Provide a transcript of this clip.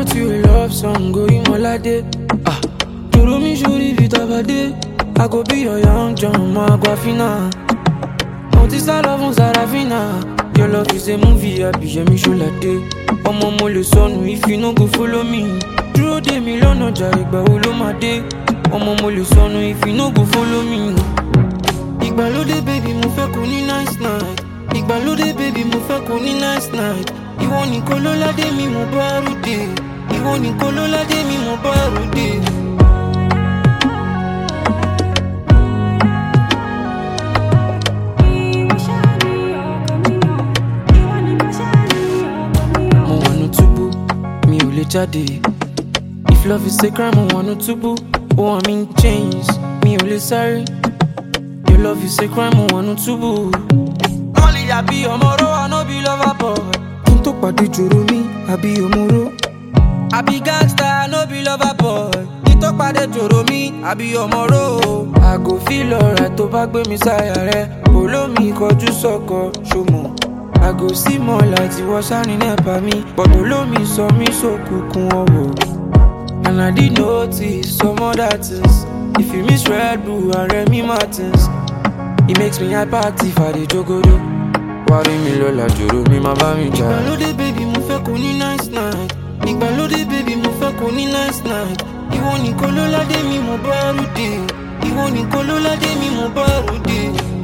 write you a love song, go in Molade. Ah, Joro mi shuri vitabade. I go be your young John, my Guafina. Montisa love Sarafina. Your love is a movie, I be me show la day. Omo mo le sonu, if you no go follow me. Duro de mi lọ́nà jà ìgbà wo ló máa dé. Ọmọ mo le sọnù, if you no go follow me. Ìgbàlódé baby mo fẹ́ kó ní nice night. Ìgbàlódé baby mo fẹ́ kó ní nice night. Ìwọ nìkan ló ládé mi mo bá ròde. Ìwọ nìkan ló ládé mi mo bá ròde. Mo wà nù túbú, mi ò lè jáde. If love is a crime, I wanna tubu. Oh, I'm in chains, me only sorry. Your love is a crime, I wanna tubu. Only I be your moro, I no be lover boy. Kinto padi joro mi, I be your moro. I be gangster, I no be lover boy. Kinto padi joro mi, I be your moro. I go feel alright, to back with me sire. Follow me, koju soko, shomo. I go see more lights, you was shining up at me. But follow me, so kukun owo. And I did notice some other things. If you miss Red Bull and Remy Martins, it makes me hyperactive at the jogodo. Worry me lola joro mi ma ba mi ja. Ìgbàlódé baby mo fẹ́ kó ní nice night. Ìgbàlódé baby mo fẹ́ kó ní nice night. Ìwọ nìkan ló ládé mi mo bá ròde. Ìwọ nìkan ló ládé mi mo bá ròde.